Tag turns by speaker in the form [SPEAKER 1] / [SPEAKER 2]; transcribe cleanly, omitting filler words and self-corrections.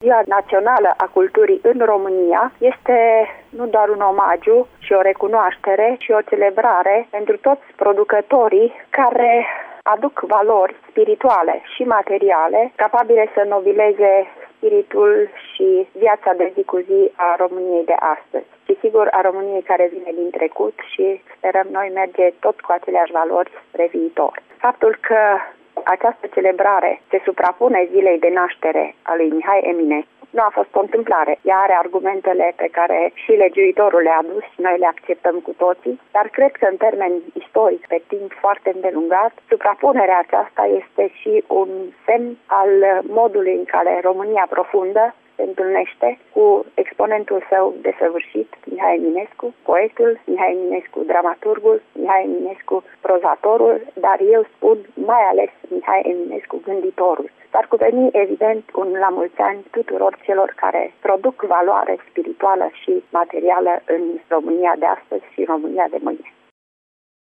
[SPEAKER 1] Ziua Națională a Culturii în România este nu doar un omagiu și o recunoaștere și o celebrare pentru toți producătorii care aduc valori spirituale și materiale capabile să nobileze spiritul și viața de zi cu zi a României de astăzi. Și sigur a României care vine din trecut și sperăm noi merge tot cu aceleași valori spre viitor. Faptul că această celebrare se suprapune zilei de naștere a lui Mihai Eminescu nu a fost o întâmplare. Ea are argumentele pe care și legiuitorul le-a adus și noi le acceptăm cu toții, dar cred că în termeni istoric, pe timp foarte îndelungat, suprapunerea aceasta este și un semn al modului în care România profundă se întâlnește cu exponentul său desăvârșit, Mihai Eminescu, poetul, Mihai Eminescu, dramaturgul, Mihai Eminescu, prozatorul, dar eu spun mai ales Mihai Eminescu, gânditorul. S-ar cuveni, evident, un la mulți ani tuturor celor care produc valoare spirituală și materială în România de astăzi și România de mâine.